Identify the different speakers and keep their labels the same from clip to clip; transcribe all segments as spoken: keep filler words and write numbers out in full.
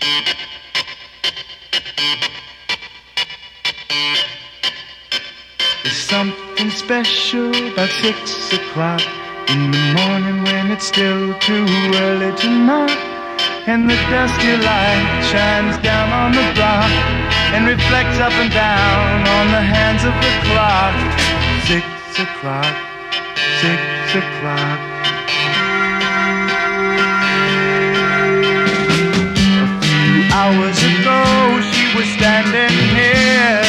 Speaker 1: There's something special about six o'clock in the morning when it's still too early to knock, and the dusty light shines down on the block and reflects up and down on the hands of the clock. Six o'clock, six o'clock. A few hours ago she was standing here,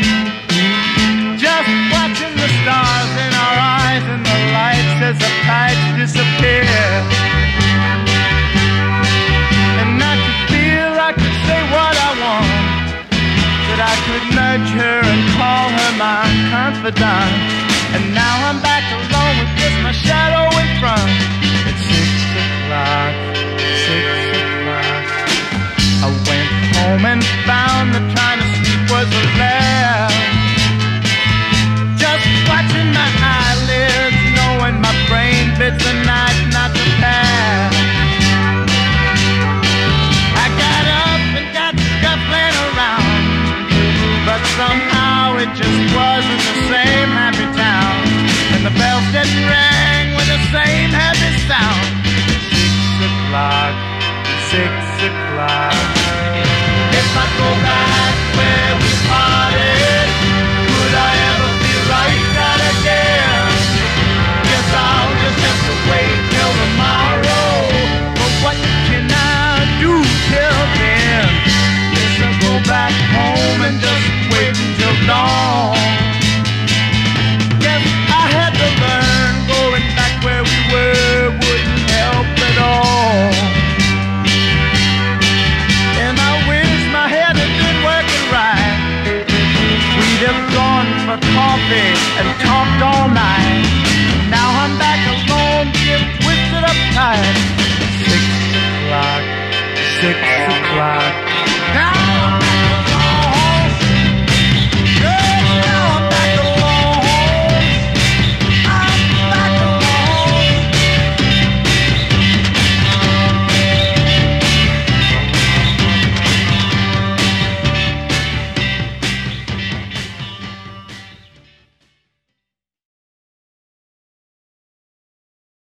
Speaker 1: just watching the stars in our eyes and the lights as the lights disappear. And I could feel I could say what I want, that I could nudge her and call her my confidant. And now I'm back alone with just my shadow in front. It's six o'clock, six o'clock. I went home and found that trying to sleep was a laugh. Just watching my eyelids, knowing my brain bids the night not to pass. I got up and got scuffling around, but somehow it just wasn't the same happy town, and the bells didn't ring with the same happy sound. Six o'clock, six o'clock.